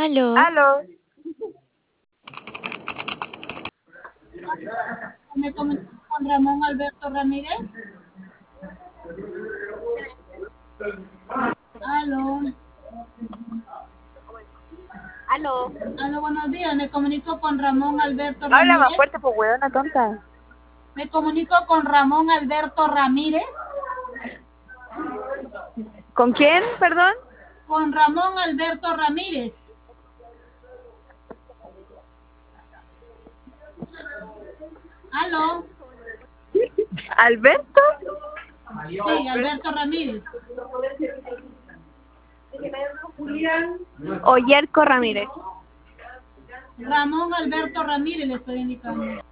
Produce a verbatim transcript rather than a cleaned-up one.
Aló. Aló. ¿Me comunico con Ramón Alberto Ramírez? Aló. Aló. Aló, buenos días. Me comunico con Ramón Alberto Habla más Ramírez. fuerte, pues, huevona tonta. Me comunico con Ramón Alberto Ramírez. ¿Con quién, perdón? Con Ramón Alberto Ramírez. Aló. ¿Alberto? Sí, Alberto Ramírez. O Yerko Ramírez. Ramón Alberto Ramírez le estoy indicando.